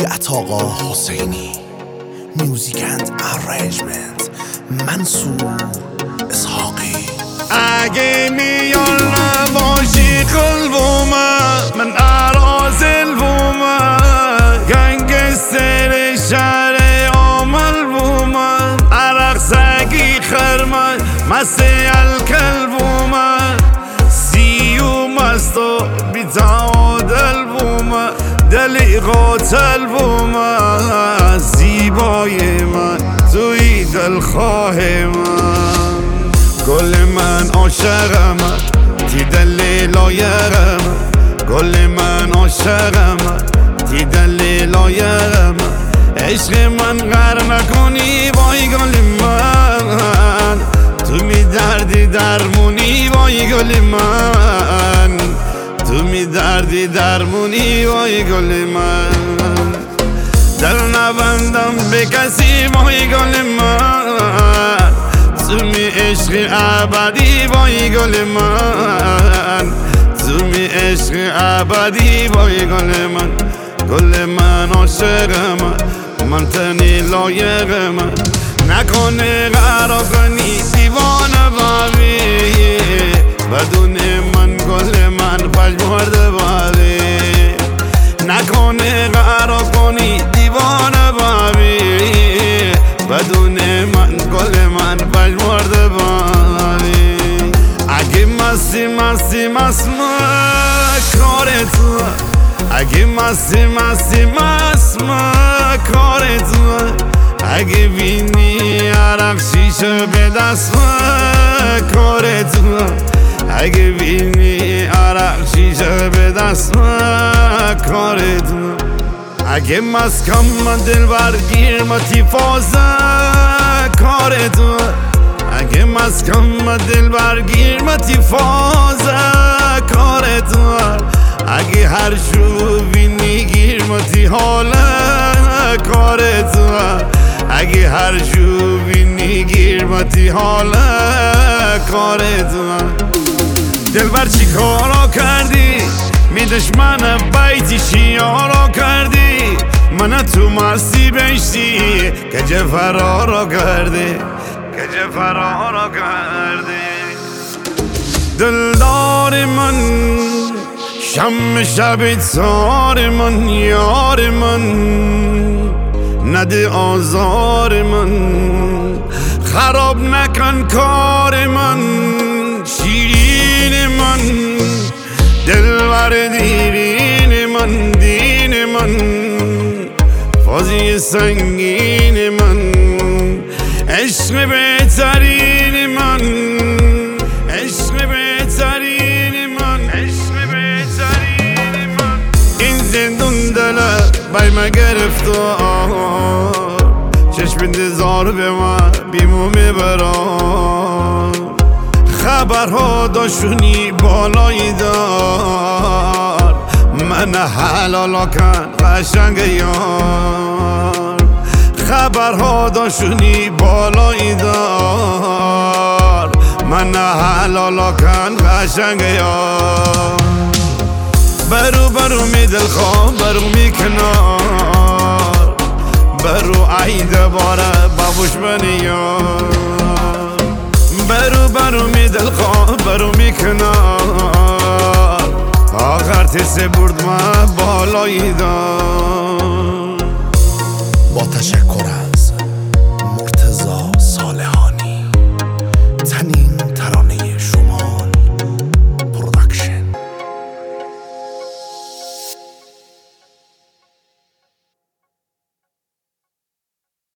بیعت آقا حسینی، میوزیک اند ارنجمنت منصور اسحاقی. اگه میار نباشی قلبومه من ارازلومه، گنگستر شهر عامل بومه، عرق سگی خرمه مست الکلبومه، سیو مست و بیتعادل بومه، دلی قاتل بومه، زیبای من توی دلخواه من، گل من عاشقم دیدن لیلایرم، گل من عاشقم دیدن لیلایرم، عشق من غر نکنی وای گل من، تو می دردی درمونی وای گل من، تو می دردی درمونی وای گل من، در نبندم به کسی وای گل من، تو می عشق ابدی وای گل من، تو می عشق ابدی وای گل من، گل من عاشقم من تنی لایقم، نکنه قرار کنی دیوانه بابی، بدون من گل من پژمرده بابی، نکنه قرار کنی دیوانه بابی، بدون من گل من پژمرده بابی. اگه مستی مستی مست کار تو، اگه مستی مستی مست کار تو، اگه بینی عرق شیشه به دست کار تو، اگه بینی عرق شیشه به دست کار تو، اگه مسکم من دل برگیر متی فازه کار تو، اگه مسکم من دل برگیر متی فازه کار تو، اگه هر شو بینی گیر متی حاله کار تو، اگه هر شو بینی گیر متی حاله کار تو، دل بر چی کارا کردی می دشمن بیتی شیارا کردی، من تو مستی بشتی که فرارا کردی، که فرارا کردی، دلدار من شم شب تار من، یار من نده آزار من، خراب نکن کار من، شیرین من دلبر دیرین من، دین من فازی سنگین من، عشق بهترین من، عشق بهترین من، عشق بهترین من، این زندون دله بای ما گرفتار، چشم انتظار به من بیمو میبرم، خبرها داشونی بالایی دار، من حلالا کن قشنگ یار، خبرها داشونی بالایی دار، من حلالا کن قشنگ یار، برو برو می دلخواه برو می کنار، برو عیده باره بابوش بنی یار، برو برو می دلخواه برو می کنار، آخر تسه برد ما بالایی دار.